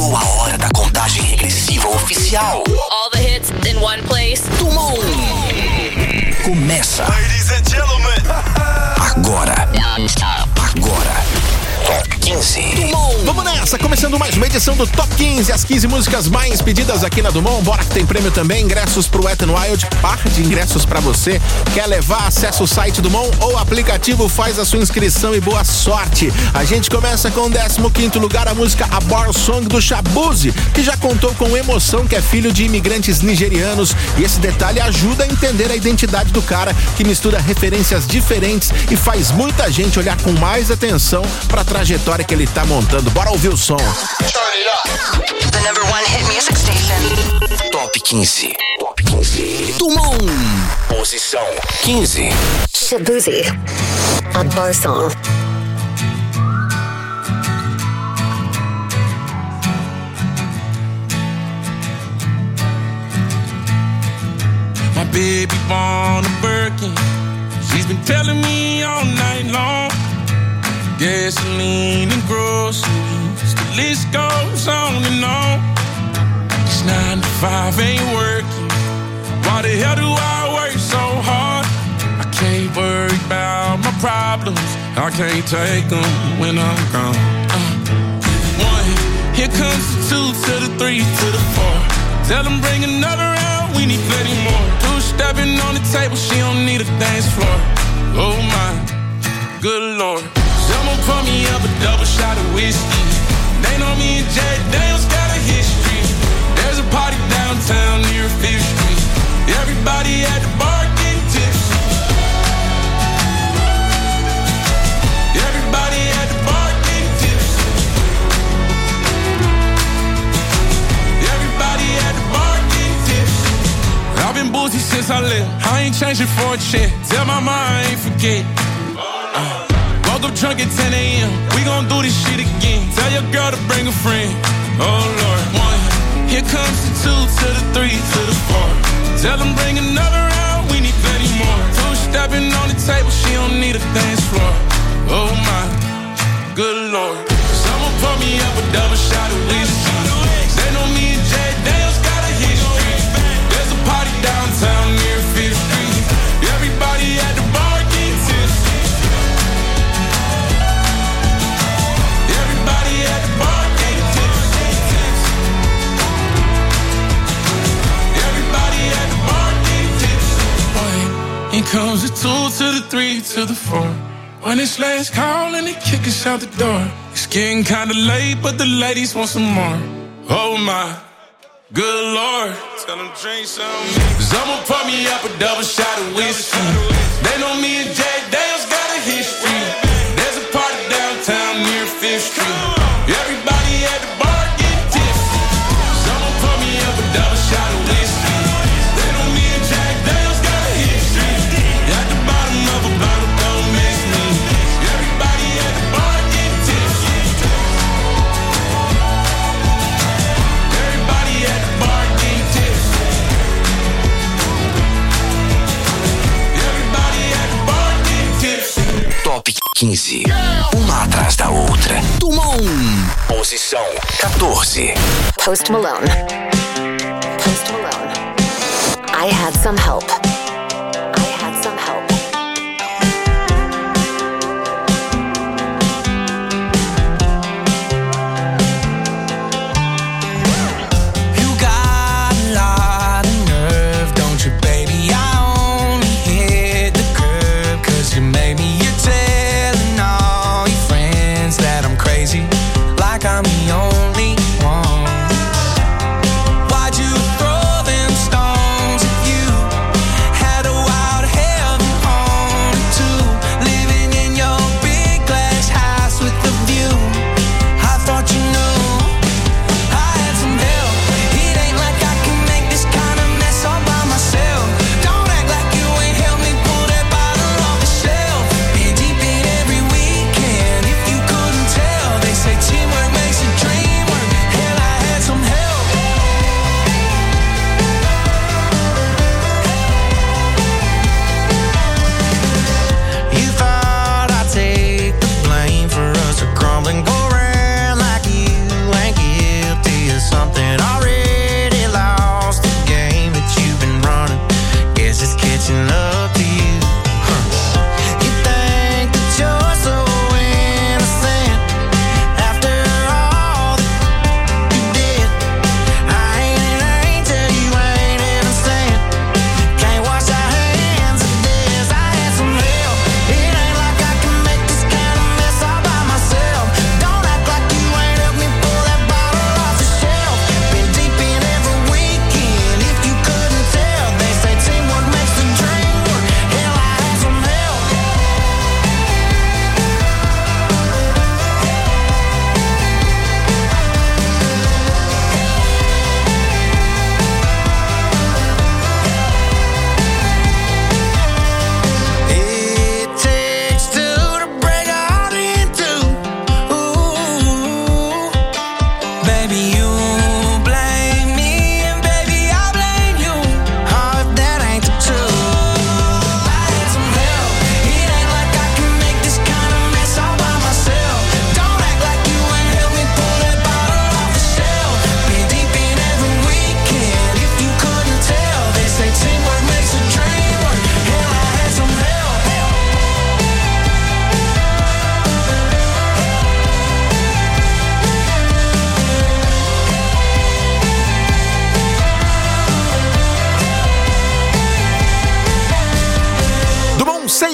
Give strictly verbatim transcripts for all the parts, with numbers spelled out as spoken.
Chegou a hora da contagem regressiva oficial. All the hits in one place. Dumont. Começa. Ladies and gentlemen. Agora. Agora. Top quinze. Dumont. Vamos nessa, começando mais uma edição do Top quinze, as quinze músicas mais pedidas aqui na Dumont. Bora que tem prêmio também, ingressos pro Wet n Wild, par de ingressos pra você. Quer levar? Acessa o site Dumont ou aplicativo, faz a sua inscrição e boa sorte. A gente começa com o décimo quinto lugar, a música A Bar Song do Shabuzi, que já contou com Emoção, que é filho de imigrantes nigerianos, e esse detalhe ajuda a entender a identidade do cara, que mistura referências diferentes e faz muita gente olhar com mais atenção pra trajetória que ele tá montando. Bora ouvir o som. The number one hit music station. Top quinze. Top quinze. Dumont. Posição quinze. Shabuzi. A Bar Song. My baby born a Birkin. She's been telling me all night long. Gasoline and groceries, the list goes on and on. It's nine to five, ain't working. Why the hell do I work so hard? I can't worry about my problems. I can't take them when I'm gone. Uh, one, here comes the two to the three to the four. Tell them bring another round, we need plenty more. Two stepping on the table, she don't need a dance floor. Oh my, good Lord. Someone pour me up a double shot of whiskey. They know me and Jay Daniels got a history. There's a party downtown near Fifth Street. Everybody at the bar getting tipsy. Everybody at the bar getting tipsy. Everybody at the bar getting tipsy. I've been boozy since I left. I ain't changing for a check. Tell my mom I ain't forget. Uh. Woke up drunk at ten a.m. We gon' do this shit again. Tell your girl to bring a friend. Oh Lord. One, here comes the two to the three to the four. Tell them bring another round, we need plenty more. Two stepping on the table, she don't need a dance floor. Oh my, good Lord. Someone pour me up a double shot of whiskey. They know me and Jay Daniels got a history. There's a party downtown near Fifth Street. Everybody at the bar getting tipsy. Here comes the two to the three to the four. When it's last call and they kick us out the door. It's getting kinda late, but the ladies want some more. Oh my, good Lord. Tell them drink some. Someone pour me up a double shot of whiskey. They know me and Jay Daniels got a history. There's a party downtown near Fifth Street. Everybody at the bar getting tipsy. Someone pour me up a double shot of whiskey. They know me and Jay Daniels got a history. At the bottom of a bottle, don't miss me. Everybody at the bar getting tipsy. Everybody at the bar getting tipsy. Everybody at the bar getting tipsy. Top quinze. Uma atrás da outra. Dumont. Posição quatorze. Post Malone. Post Malone. I had some help. I had some help. You got a lot of nerve, don't you, baby? I only hit the curb 'cause you made me. You're telling all your friends that I'm crazy, like I'm the only one. Why'd you throw them stones at you?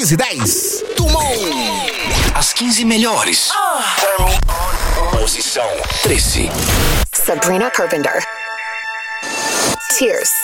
quinze e dez. Dumont. As quinze melhores. Posição treze. Sabrina Carpenter. Tears.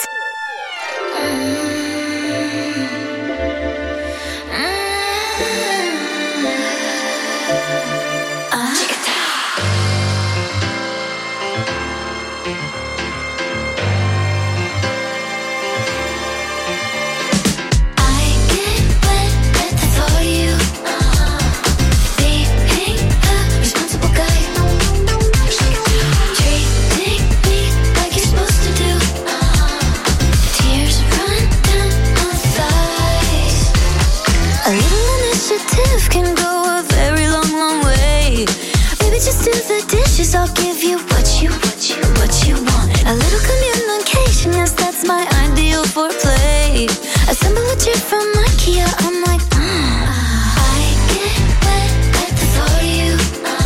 I'll give you what you, what you, what you want. A little communication, yes, that's my ideal for play. Assemble a chair from IKEA, I'm like, mm. I get wet at the thought of you.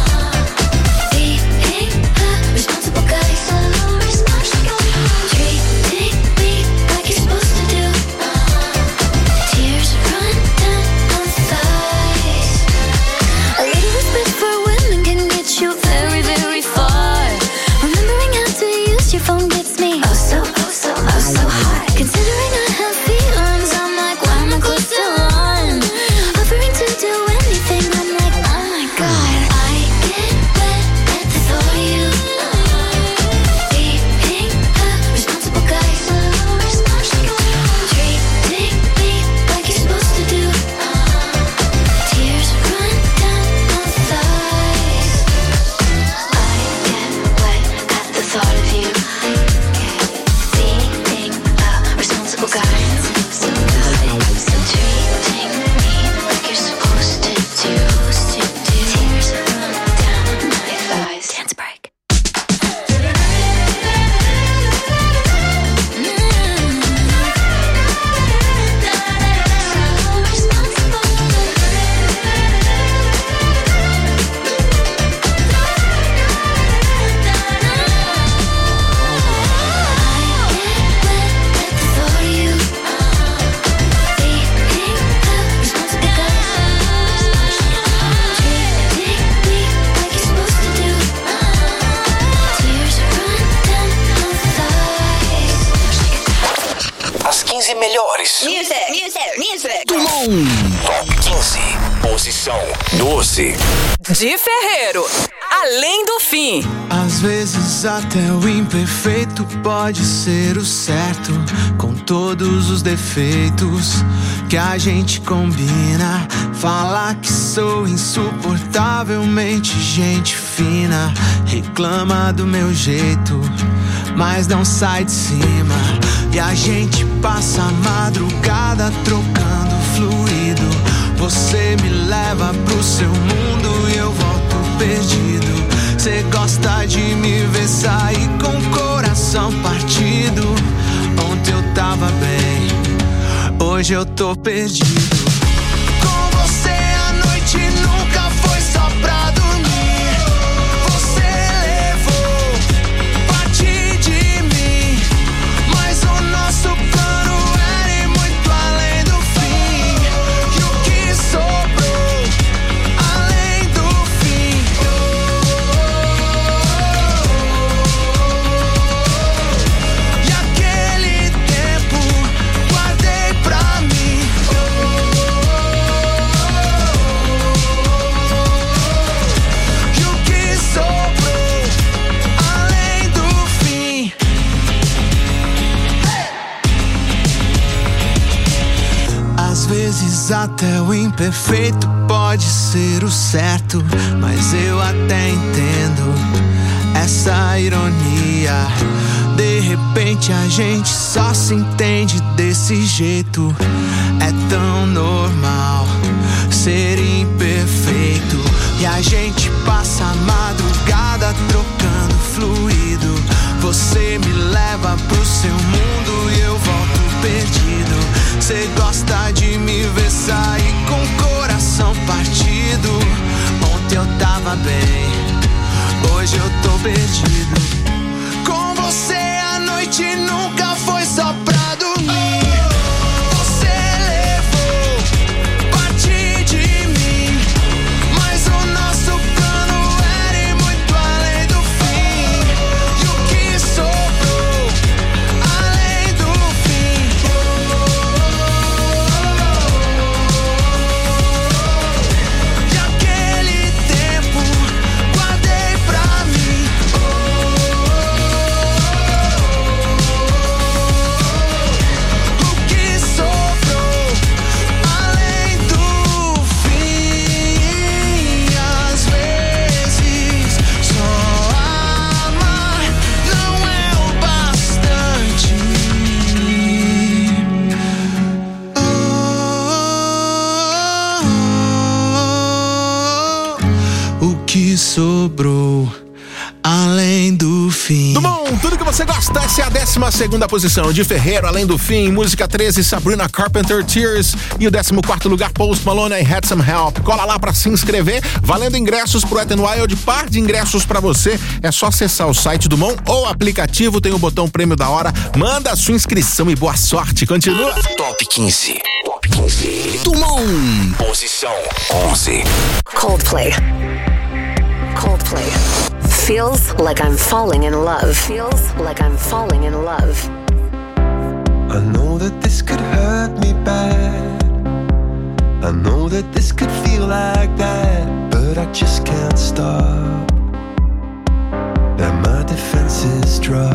Being a responsible guy, so responsible. Treating me like you're supposed to do. Tears run down my thighs. A little respect for women can get you very, very far. Remembering how to use your phone gets me oh so, oh so, oh so hot. Considering I have feelings, I'm like, why am I close to one? Offering to do anything, I'm like, oh my god. I get wet at the thought of you. Being a responsible guy, so responsible. Treating me like you're supposed to do. Tears run down my thighs. I get wet at the thought of you. Being a responsible guy. So treating me like you're supposed to do. Tears run down my thighs. Dance break. As quinze melhores. Music, music, music. Dumont. Top quinze. Posição doze. Di Ferreiro, Além do Fim. Às vezes até o imperfeito pode ser o certo, com todos os defeitos que a gente combina. Falar que sou insuportavelmente gente fina, reclama do meu jeito, mas não sai de cima. E a gente passa a madrugada trocando fluido. Você me leva pro seu mundo e eu volto perdido. Cê gosta de me ver sair com o coração partido. Ontem eu tava bem, hoje eu tô perdido. Com você a noite nunca foi só pra dormir. Você levou parte de mim, mas o nosso plano era ir muito além do fim. E o que sobrou além do fim? E aquele tempo guardei pra mim. E o que sobrou além do fim? Às vezes até o imperfeito pode ser o certo, mas eu até entendo essa ironia. De repente a gente só se entende desse jeito. É tão normal ser imperfeito. E a gente passa a madrugada trocando fluido. Você me leva pro seu mundo e eu volto perdido. Cê gosta de me ver sair com o coração partido. Ontem eu tava bem, hoje eu tô perdido. Com você a noite nunca foi só pra dormir. Você levou parte Além do fim. Do bom, tudo que você gosta. Essa é a décima segunda posição de Ferreiro, Além do Fim. Música treze, Sabrina Carpenter, Tears. E o décimo quarto lugar, Post Malone, I Had Some Help. Cola lá pra se inscrever, valendo ingressos pro Wet n Wild. Par de ingressos pra você. É só acessar o site do Mon ou aplicativo, tem o botão prêmio da hora. Manda a sua inscrição e boa sorte. Continua. Top quinze. Top quinze. Do Mon. Posição onze. Coldplay. Coldplay. Feels like I'm falling in love. Feels like I'm falling in love. I know that this could hurt me bad. I know that this could feel like that, but I just can't stop. That my defenses drop.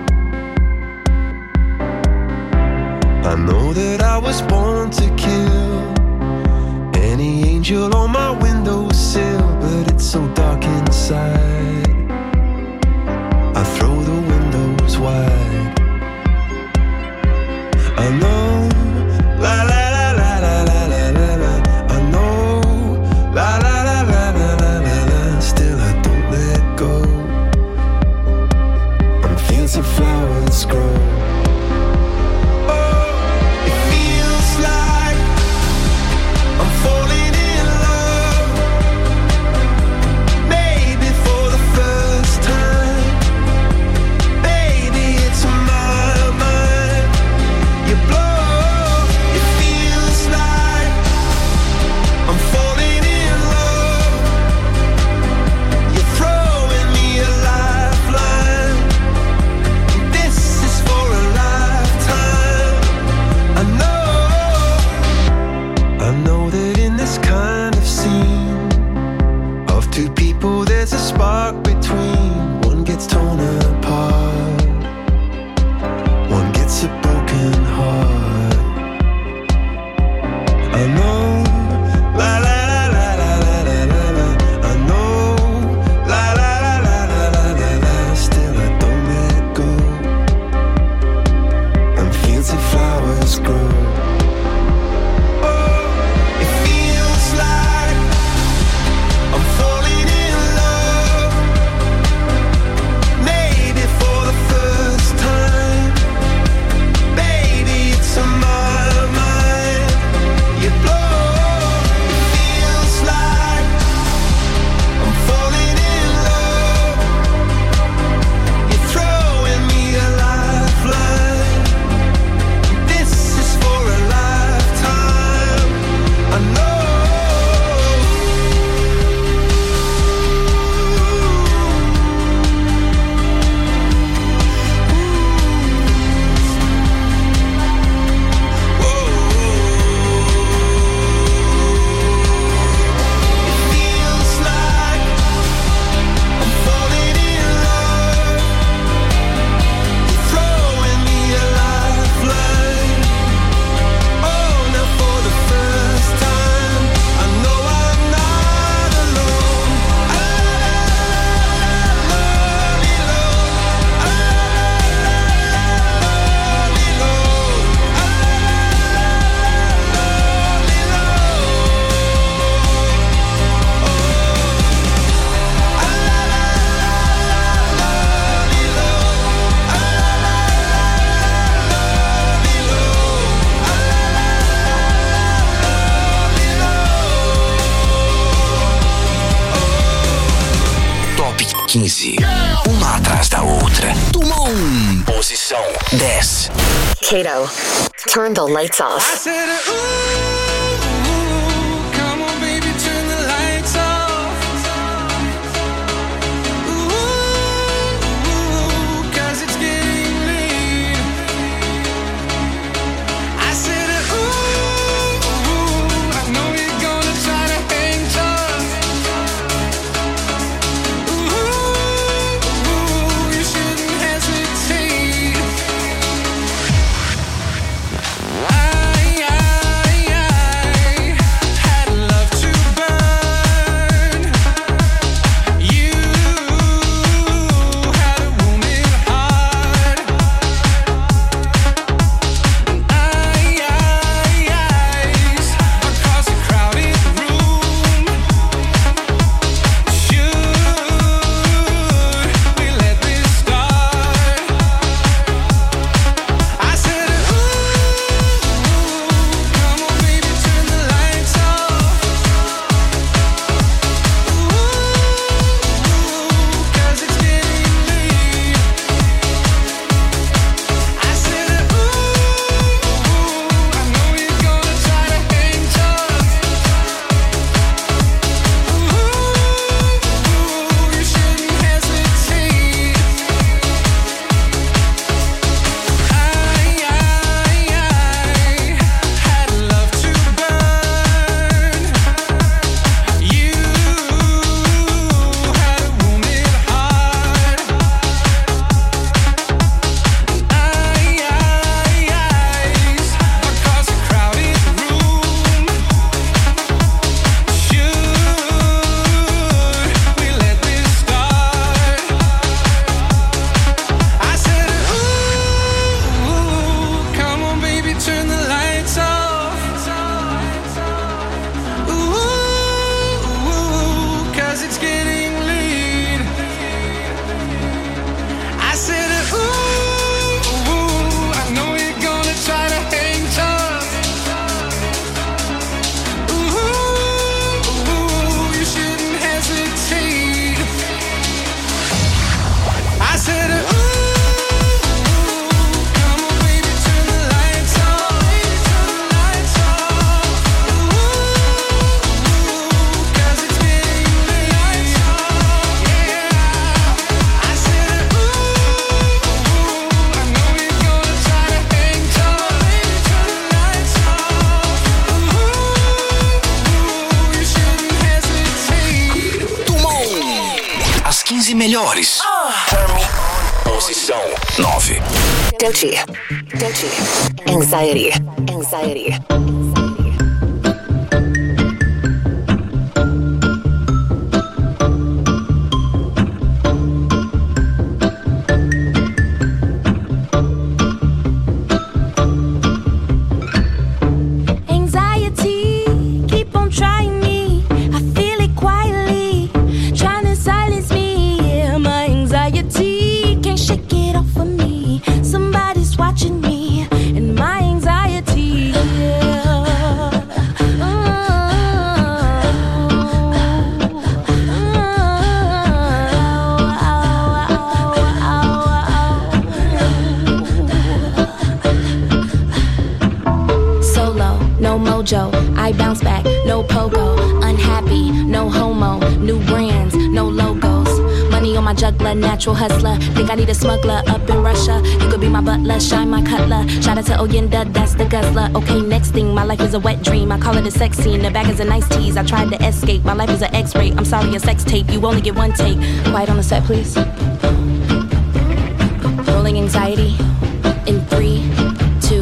I know that I was born to kill any angel on my windowsill, but it's so dark inside. I throw the windows wide. I know, la la la la la la la la la. I know, la la la la la la la la. Still I don't let go. I'm feeling some flowers grow. Oh, it feels like I'm falling in love. Maybe for the first time. Baby, it's my mind. You blow. It feels like I'm falling in love. You're throwing me a lifeline. This is for a lifetime. I know, I know that in this kind of scene of two people there's a spark between. One gets torn apart, one gets a broken heart. I know, la la la la la la la la la. I know, la la la la la la la la. Still I don't let go. I'm feeling some flowers grow. Oh, it feels like I'm falling in love. Maybe for the first time. Baby, it's on my mind. You blow. It feels like I'm falling in love. You're throwing me a lifeline. This is for a lifetime. I know. It feels like I'm falling in love. You're throwing me a lifeline. Oh, now for the first time, I know I'm not alone. I love you, Lord. I love you, Lord. I love you, Top quinze. Uma atrás da outra. Do Mon. Posição dez. Kato, turn the lights off. I said, ooh, come on, baby, turn the lights off. Ooh, 'cause it's getting late. I said, ooh, I know you're gonna try to hang tough. Ooh, you shouldn't hesitate. I, I, I melhores. Posição nove. Doechii. Doechii. Anxiety. Anxiety. I bounce back, no pogo, unhappy, no homo, new brands, no logos, money on my juggler, natural hustler, think I need a smuggler up in Russia, you could be my butler, shine my cutler, shout out to Oyenda, that's the guzzler, okay next thing, my life is a wet dream, I call it a sex scene, the bag is a nice tease, I tried to escape, my life is an x-ray, I'm sorry a sex tape, you only get one take, quiet on the set please, rolling anxiety, in three, two,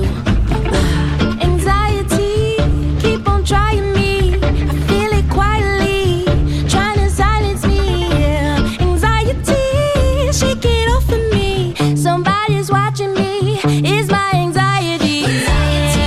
trying me, I feel it quietly, trying to silence me, yeah. Anxiety, shake it off of me, somebody's watching me, it's my anxiety. Anxiety,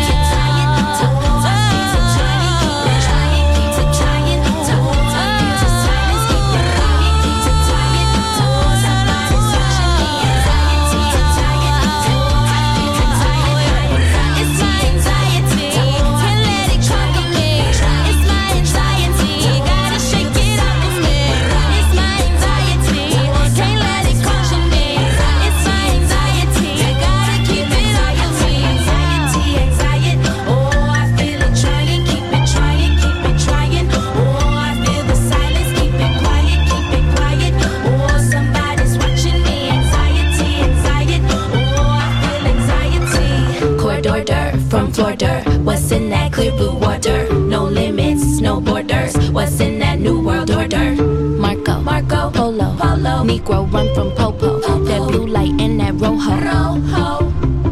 from Florida. What's in that clear blue water? No limits, no borders. What's in that new world order? Marco, Marco, Polo, Polo. Negro run from Popo. Popo. That blue light in that rojo. Rojo.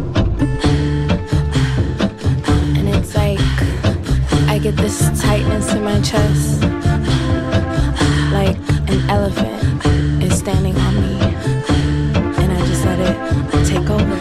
And it's like I get this tightness in my chest, like an elephant is standing on me, and I just let it take over.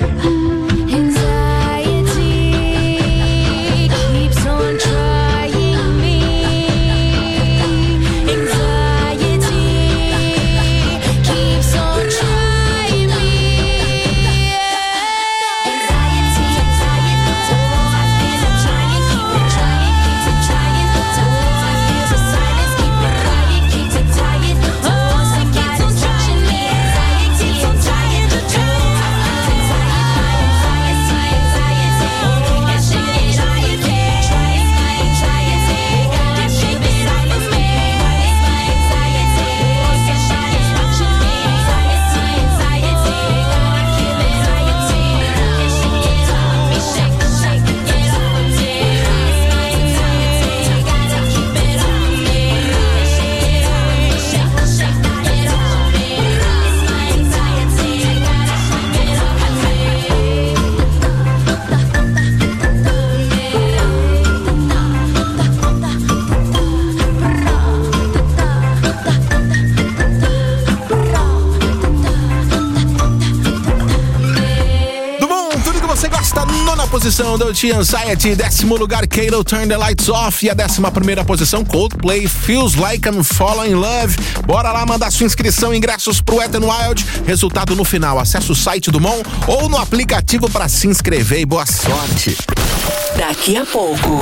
Posição Doechii, Anxiety, décimo lugar Kato, Turn the Lights Off, e a décima primeira posição Coldplay, Feels Like I'm Falling in Love. Bora lá mandar sua inscrição, ingressos pro Wet n Wild, resultado no final, acesse o site do Mon ou no aplicativo para se inscrever e boa sorte. Daqui a pouco,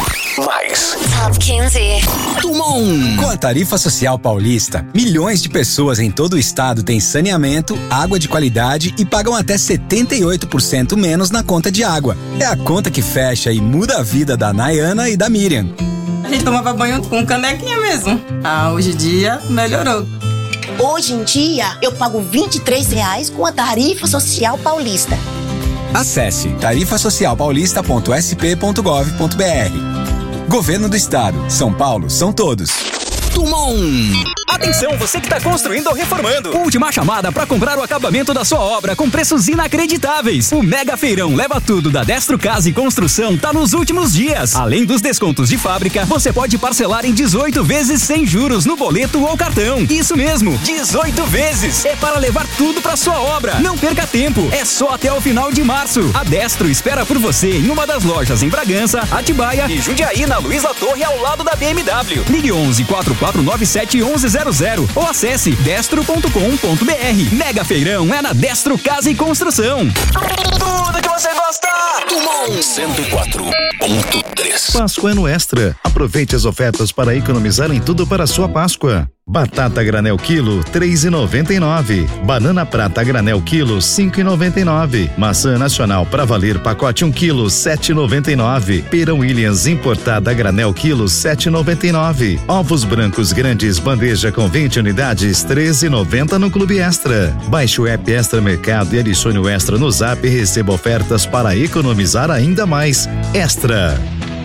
mais Top quinze do Mon. Com a Tarifa Social Paulista, milhões de pessoas em todo o estado têm saneamento, água de qualidade e pagam até setenta e oito por cento menos na conta de água. É a conta que fecha e muda a vida da Nayana e da Miriam. A gente tomava banho com canequinha mesmo. Ah, hoje em dia melhorou. Hoje em dia eu pago vinte e três reais com a Tarifa Social Paulista. Acesse tarifa social paulista ponto s p ponto gov ponto b r. Governo do Estado. São Paulo são todos. Dumont. Atenção, você que está construindo ou reformando. Última chamada para comprar o acabamento da sua obra com preços inacreditáveis. O Mega Feirão Leva Tudo da Destro Casa e Construção tá nos últimos dias. Além dos descontos de fábrica, você pode parcelar em dezoito vezes sem juros no boleto ou cartão. Isso mesmo, dezoito vezes. É para levar tudo para sua obra. Não perca tempo, é só até o final de março. A Destro espera por você em uma das lojas em Bragança, Atibaia e Jundiaí, na Luiz Latorre, ao lado da B M W. Ligue onze, quatro quatro nove sete, onze zero zero ou acesse destro ponto com ponto br. Mega Feirão é na Destro Casa e Construção. Tudo que você gosta. Dumont cento e quatro ponto três. Páscoa é no Extra. Aproveite as ofertas para economizar em tudo para a sua Páscoa. Batata granel quilo, três e noventa e nove. Banana prata granel quilo, cinco e noventa e nove. Maçã nacional pra valer pacote um quilo, sete e noventa e nove. Pera Williams importada granel quilo, sete e noventa e nove. Ovos brancos grandes bandeja com vinte unidades, treze e noventa no Clube Extra. Baixe o app Extra Mercado e adicione o Extra no Zap e receba ofertas para economizar ainda mais. Extra.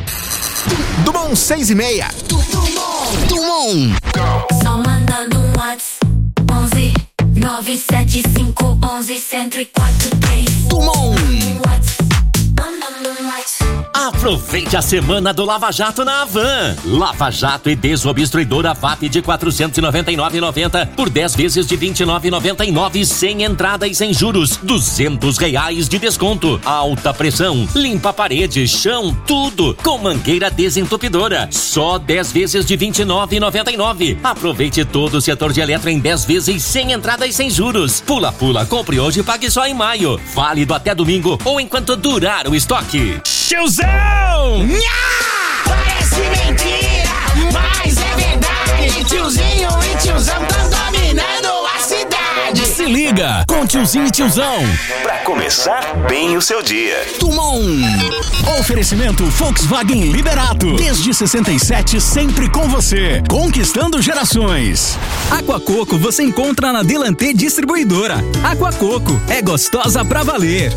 Dumont seis e meia. Dumont. Só mandando um WhatsApp. onze nove sete cinco onze cento e quatro três. Dumont. Mandando um WhatsApp. Aproveite a semana do Lava Jato na Havan. Lava Jato e desobstruidora V A P de quatrocentos e noventa e nove reais e noventa centavos por dez vezes de vinte e nove reais e noventa e nove centavos sem entrada e sem juros. duzentos reais de desconto. Alta pressão, limpa parede, chão, tudo com mangueira desentupidora. Só dez vezes de vinte e nove reais e noventa e nove centavos. Aproveite todo o setor de eletro em dez vezes sem entrada e sem juros. Pula, pula, compre hoje e pague só em maio. Válido até domingo ou enquanto durar o estoque. Tiozão! Nha! Parece mentira, mas é verdade. Tiozinho e tiozão tão dominando a cidade. Se liga com Tiozinho e Tiozão. Pra começar bem o seu dia. Dumont. Oferecimento Volkswagen Liberato. Desde sessenta e sete, sempre com você. Conquistando gerações. Aquacoco você encontra na Delantê Distribuidora. Aquacoco é gostosa pra valer.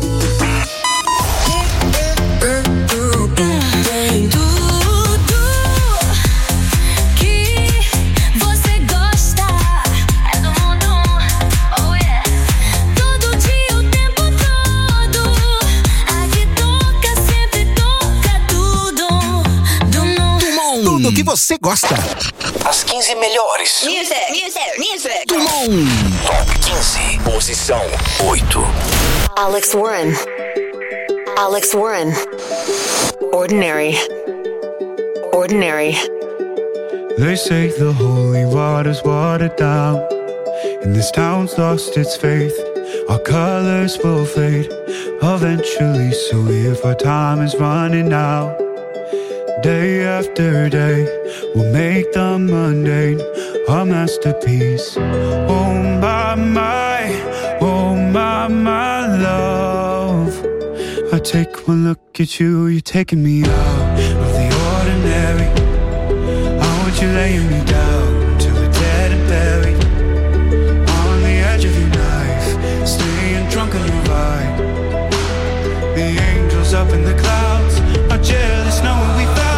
Tudo que você gosta. As quinze melhores. Music, music, music. Dumont. Top quinze. Posição oito. Alex Warren. Alex Warren. Ordinary. Ordinary. They say the holy water's watered down, and this town's lost its faith. Our colors will fade eventually, so if our time is running out, day after day, we'll make the mundane a masterpiece. Oh my, my, oh my, my love. I take one look at you, you're taking me out of the ordinary. I want you laying me down till we're dead and buried, on the edge of your knife, staying drunk on your vibe. The angels up in the clouds are jealous knowing we found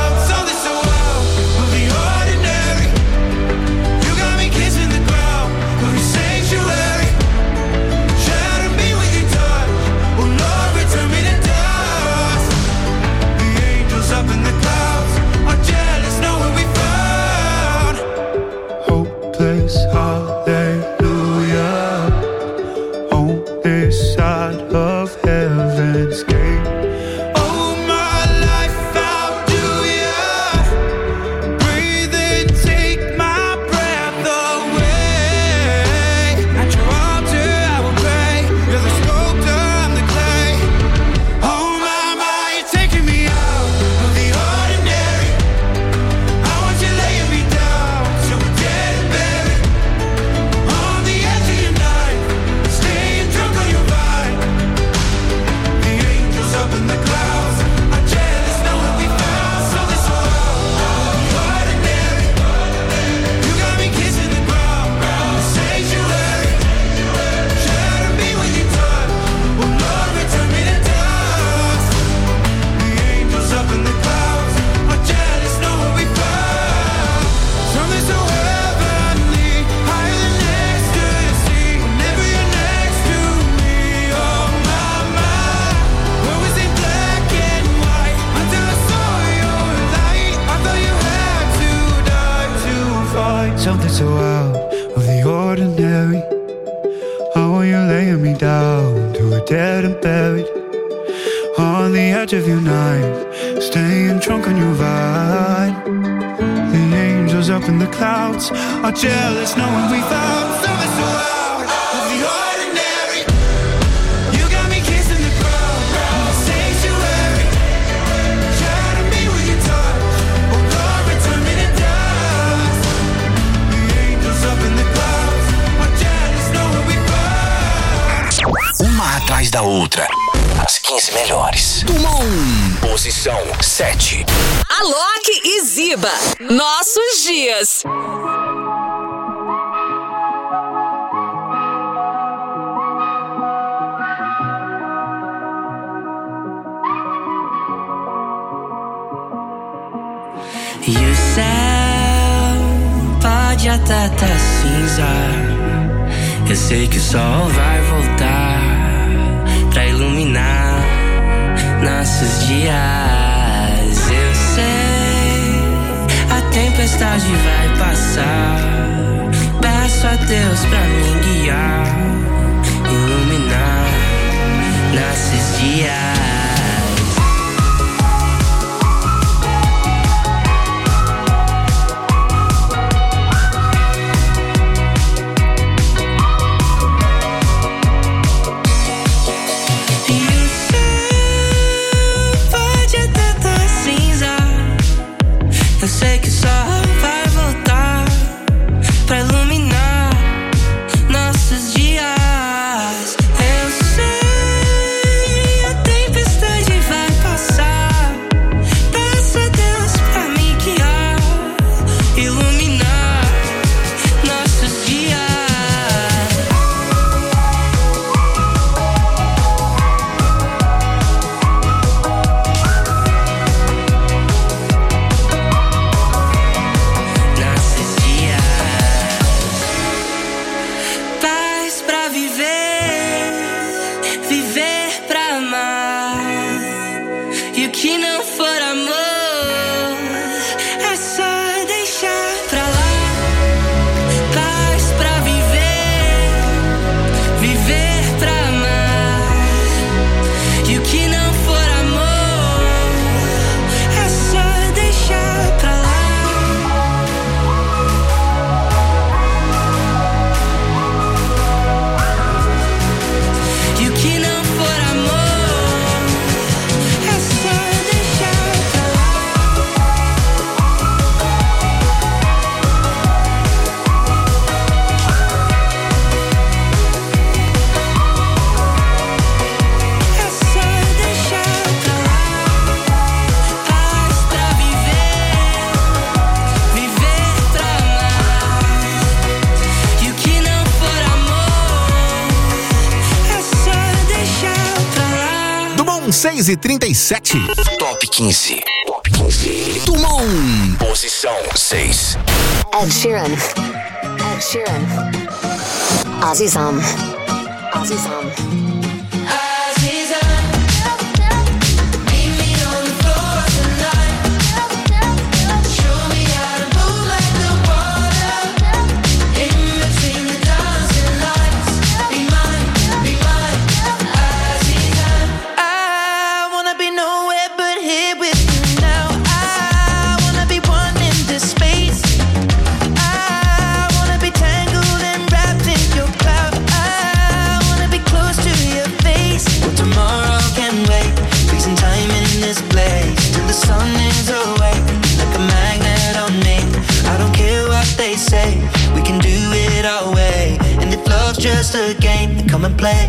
you're laying me down to a dead and buried on the edge of your night, staying drunk on your ride. The angels up in the clouds are jealous knowing we found something so out of the ordinary. You got me kissing the ground, sanctuary. Shadow me with your touch, oh Lord, return me to dust. The angels up in the clouds are jealous knowing we found. Uma atrás da outra. As quinze melhores. Dumont. Posição sete. Alok e Ziba. Nossos dias. E o céu pode até tá cinza. Eu sei que o sol vai voltar pra iluminar nossos dias. Eu sei, a tempestade vai passar. Peço a Deus pra me guiar, iluminar nossos dias. Eu sei que o sol vai voltar pra iluminar nossos dias. Eu sei, a tempestade vai passar. Peço a Deus pra me guiar, iluminar nossos dias. seis e trinta e sete. Top quinze. Top quinze. Dumont. Posição seis. Ed Sheeran. Ed Sheeran. Azizam. Azizam. Just a game, then come and play.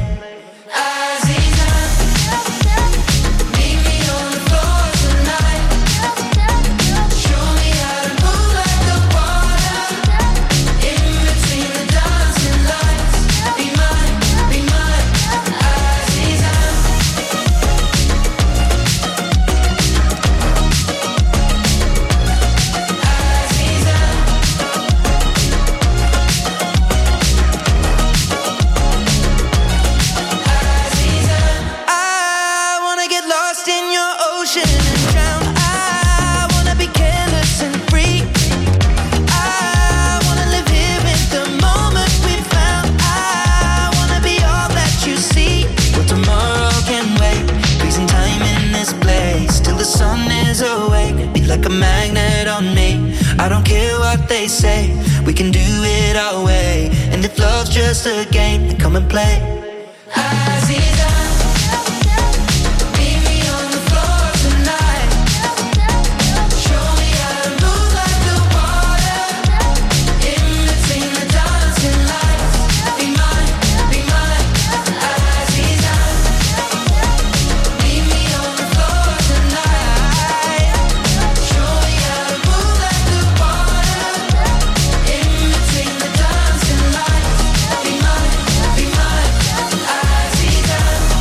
like a magnet on me. I don't care what they say, we can do it our way. And if love's just a game, then come and play. Aziza, meet me on the floor tonight. Show me how to move like the water. In between the dancing lights. Be mine, be mine, Aziza. Meet me on the floor tonight. Show me how to move like the water. In between the dancing lights. Be mine, be mine, Aziza.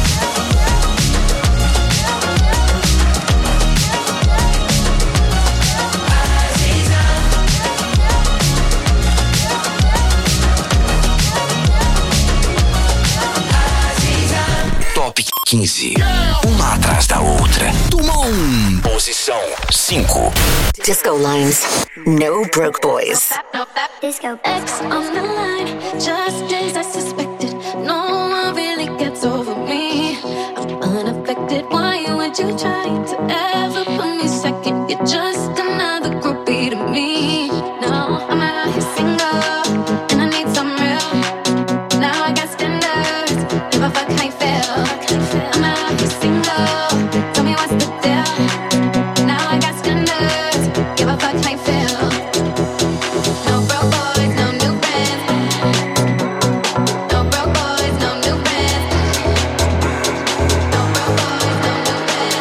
Top quinze. Uma atrás da outra. Dumont. Posição cinco. Disco Lines. No Broke Boys. Disco X on the line, just as I suspected. No one really gets over me. I'm unaffected. Why would you try to ever put me second? You're just another groupie to me. No, I'm out here single, and I need some real. Now I got standards. If I fuck, I fail. I'm out here single. Tell me what's the deal. Now I got standards. Give a fuck, I fail. No broke boys, no new friends. No broke boys, no new friends. No broke boys, no new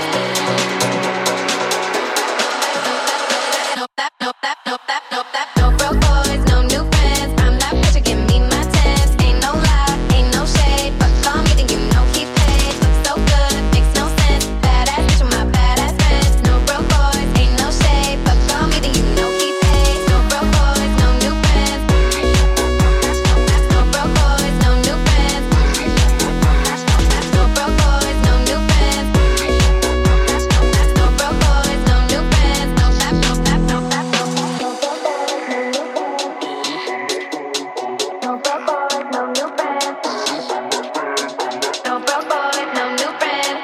friends. No that, no that, no that, no that. No broke boys, no new friends. I'm that bitch, you give me my tens. Ain't no lie, ain't no shade. But call me, then you know he paid. Looks so good, it makes no sense. Badass bitch with my badass friends. No broke boys, ain't no shade. But call me, then you know he paid. No broke boys, no new friends. No broke boys, no new friends. No broke boys, no new friends. No broke boys, no new friends. No that, no that, no that, no that. No broke boys, no new friends. No broke boys, no new friends.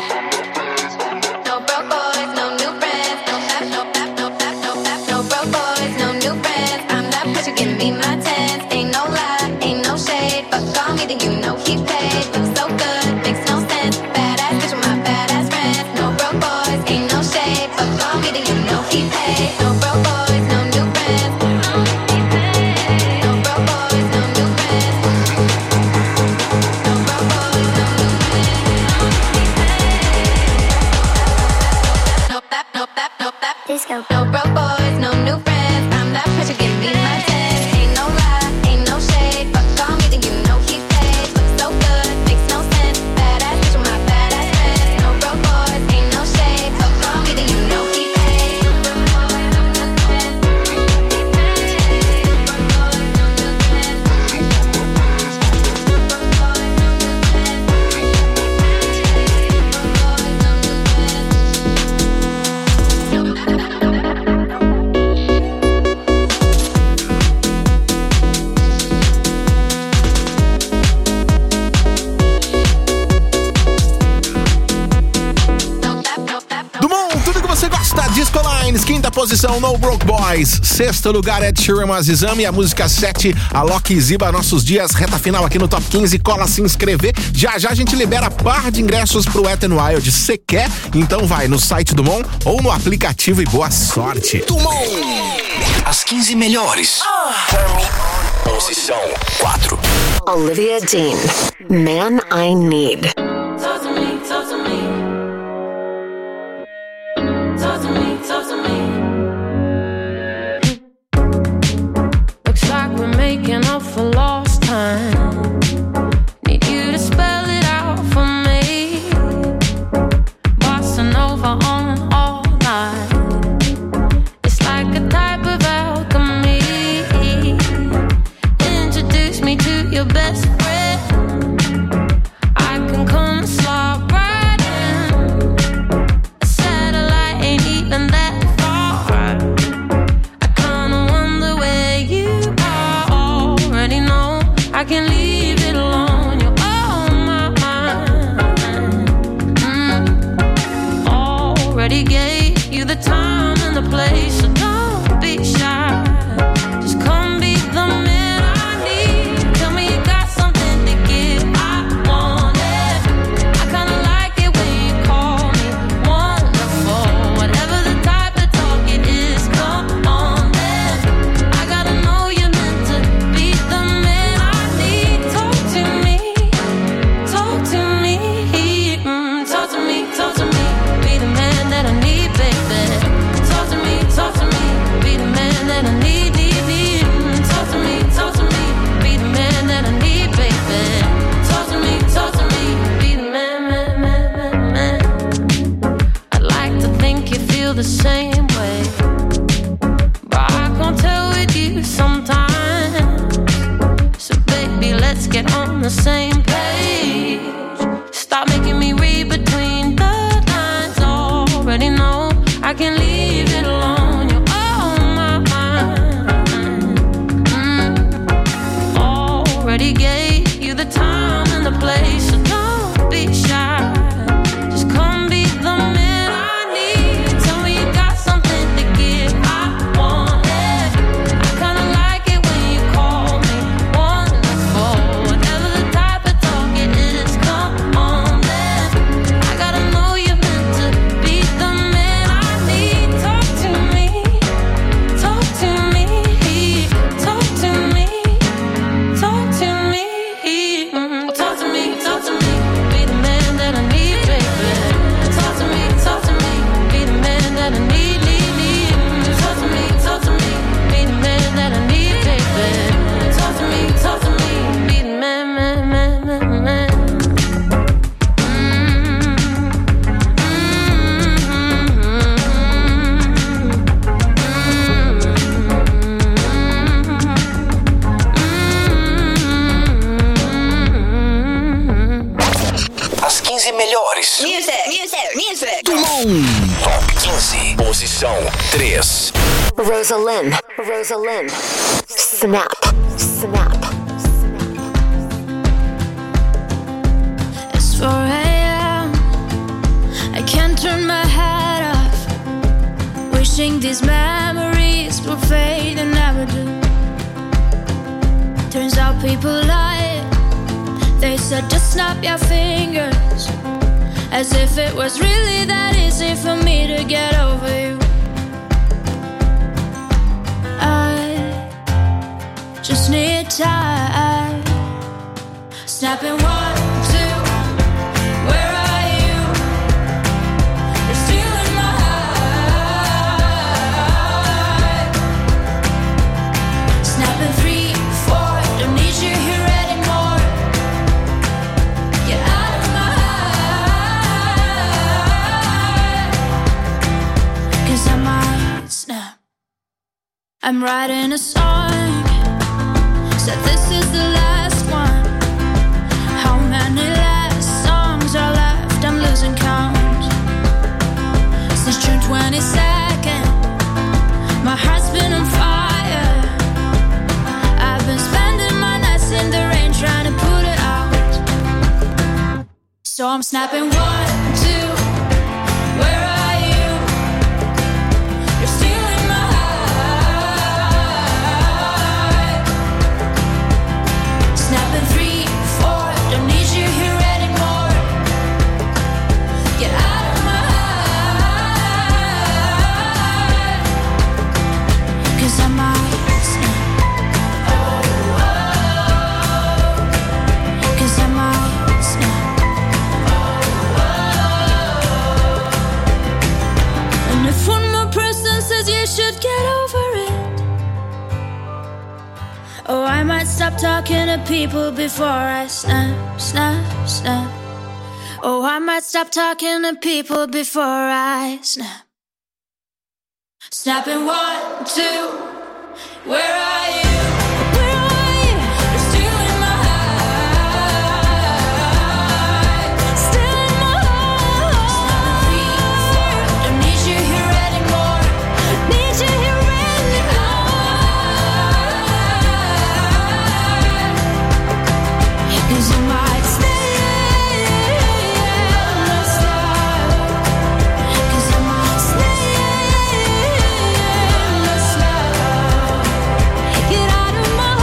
No broke boys, no new friends. No that, no that, no that, no that. No broke boys, no new friends. I'm that bitch, you give me my tens. Ain't no lie, ain't no shade. But call me, then you know he paid. Looks so good, makes no sense. Badass bitch with my badass friends. No broke boys, ain't no shade. But call me, then you know he paid. No broke boys, no new friends. No broke boys, no new friends. No broke boys, no new friends. No that, no that, no that. Disco. No broke boys, no new friends. I'm that bitch, you give me my tens. Ain't no lie, ain't no shade. But call me, then you know he paid. Looks so good, makes no sense. Badass bitch with my badass friends. No broke boys, ain't no shade. But call me, then you know he paid. Dumont, tudo que você gosta. Disco Lines, quinta posição, No Broke Boys. Sexto lugar, Ed Sheeran, Azizam. E a música sete, Alok e Ziba, Nossos Dias. Reta final aqui no Top quinze. Cola se inscrever. Já já a gente libera par de ingressos pro Wet n Wild. Cê quer? Então vai no site do Mon ou no aplicativo e boa sorte. Dumont. As quinze melhores. Posição quatro. Olivia Dean. Man I Need. Talk to me, talk to me. Talk to me, talk to me. Looks like we're making up for lost time. Need you to spell it out for me. Bossa Nova on all night. It's like a type of alchemy. Introduce me to your best friend. I can come melhores. Music, music, music. Do Mon. Top quinze. Posição três. Rosalind, Rosalind, snap, snap. It's four a.m. I can't turn my head off. Wishing these memories will fade and never do. Turns out people lie. They said just snap your fingers, as if it was really that easy for me to get over you. I just need time. Snapping one, two, where are you? You're stealing my heart. Snapping three, four, don't need you here anymore. Get out of my heart, 'cause I might snap. I'm writing a song, said this is the last one. How many last songs are left? I'm losing count. Since June twenty-second, my heart's been on fire. I've been spending my nights in the rain trying to put it out. So I'm snapping one, two, where are you? You're stealing my heart. Snapping three, four, don't need you here anymore. Get out of my heart, 'cause I might snap. Oh, oh, 'cause I might snap. Oh, oh. And if one more person says you should get over it, oh, I might stop talking to people before I snap, snap, snap. Oh, I might stop talking to people before I snap. Snapping one, two, where are you? Where are you? You're stealing my heart. Stealing my heart. Three, four, don't need you here anymore. Need you here anymore. 'Cause you might stay and stop. 'Cause I might stay and stop. Get out of my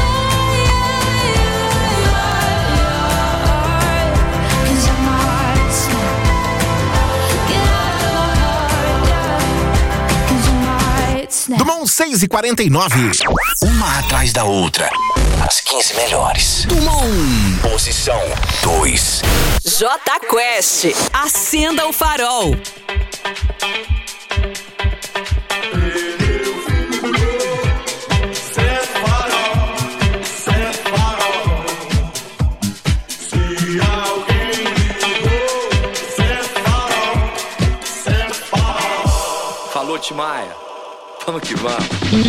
heart. 'Cause I might stop. Get out of my heart. 'Cause I might snap. Do Mon seis e quarenta e nove. Uma atrás da outra. As quinze melhores. Do Mon. Posição dois. J Quest, acenda o farol. Falou, Timaya. Vamos que vamos.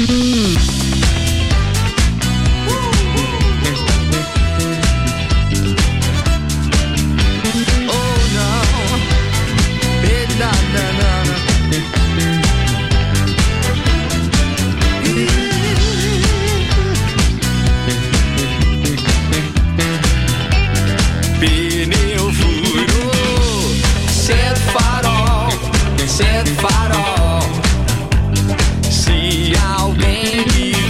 Pneu furou, cedo farol, cedo farol. Se alguém me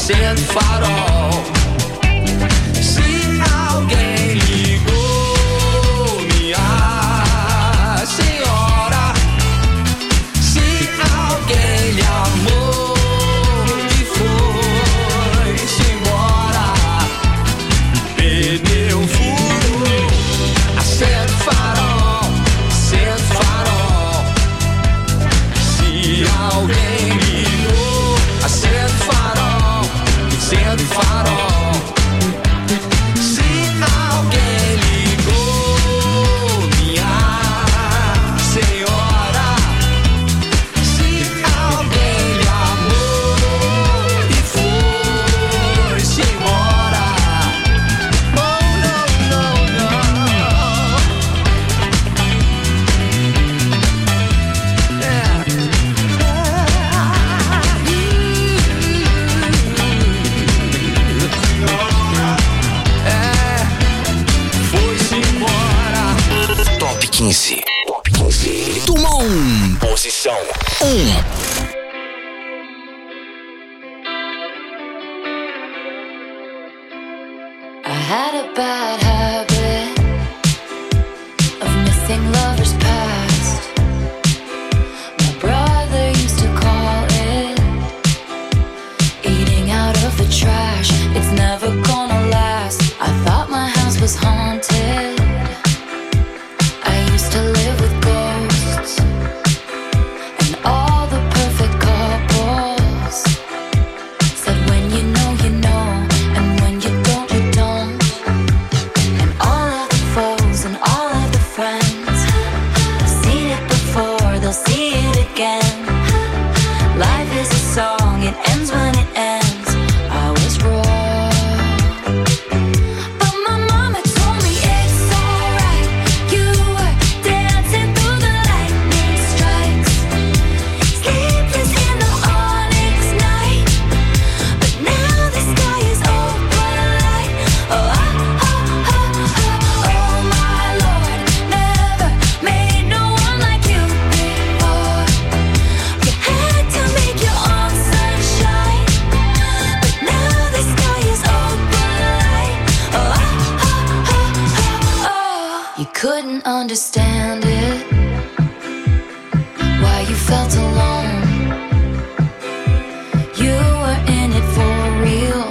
acende o farol. Se alguém ligou, minha senhora, se alguém lhe amou e foi-se embora, pneu furou, acende o farol, acende o farol. Se alguém ligou, acende o farol, acende o farol. Se alguém ligou, minha senhora, se alguém lhe amou e foi-se embora. Oh, não, não, não. Foi-se embora. Top quinze. Top quinze. Dumont. Posição um. I had a bad habit of missing lovers past. My brother used to call it eating out of the trash. It's never gonna last. I thought my house was haunted. I used to live with ghosts and all the perfect couples said when you know you know, and when you don't you don't. And all of the foes and all of the friends have seen it before, they'll see it again. Life is a song, it ends when it ends. I was wrong, but my mama told me it's alright. You were dancing through the lightning strikes, sleepless in the onyx night. But now the sky is open light. Oh, oh, oh, oh, oh, oh my Lord, never made no one like you before. You had to make your own sunshine, but now the sky is open light. Oh, oh, oh, oh, oh. You couldn't understand it, why you felt alone. You were in it for real.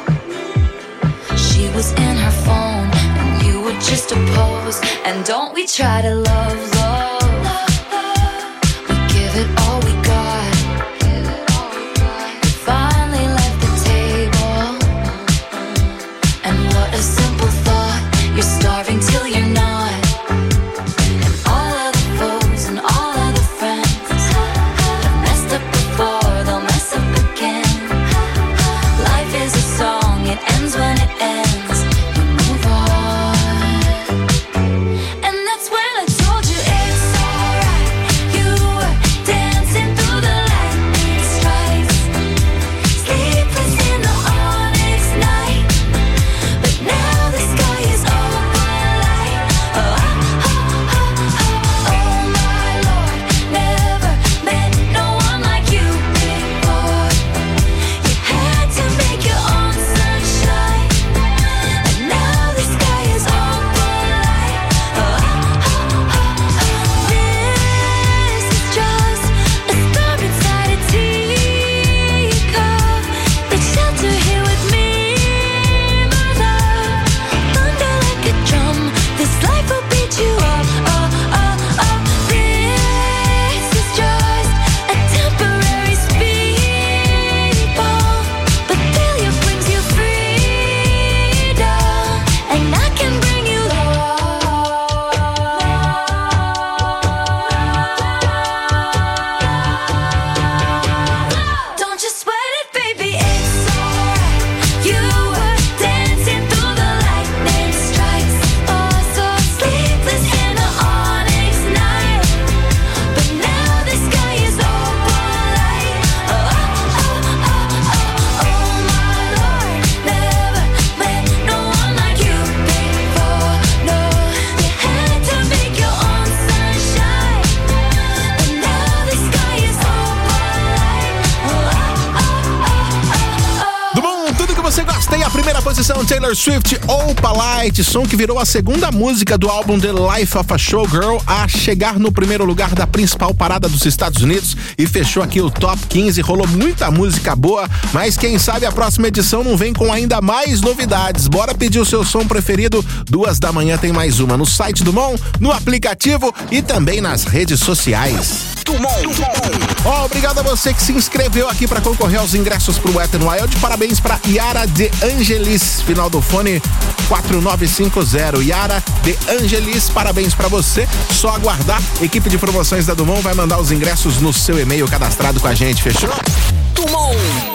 She was in her phone and you were just a pose. And don't we try to love, love. We give it all we got. You finally left the table, and what a simple thought. You're starving till you're not. And all of the foes and all of the friends have messed up before, they'll mess up again. Life is a song, it ends when it ends. You move on, and that's when I told you edição, Taylor Swift, Opalite, som que virou a segunda música do álbum The Life of a Showgirl a chegar no primeiro lugar da principal parada dos Estados Unidos e fechou aqui o Top quinze. Rolou muita música boa, mas quem sabe a próxima edição não vem com ainda mais novidades. Bora pedir o seu som preferido. Duas da manhã tem mais uma no site do Mon, no aplicativo e também nas redes sociais. Oh, obrigado a você que se inscreveu aqui para concorrer aos ingressos pro Wet n Wild. Parabéns para Yara De Angelis, final do fone quatro nove cinco zero. Yara De Angelis, parabéns para você. Só aguardar. Equipe de promoções da Dumont vai mandar os ingressos no seu e-mail cadastrado com a gente, fechou? Dumont.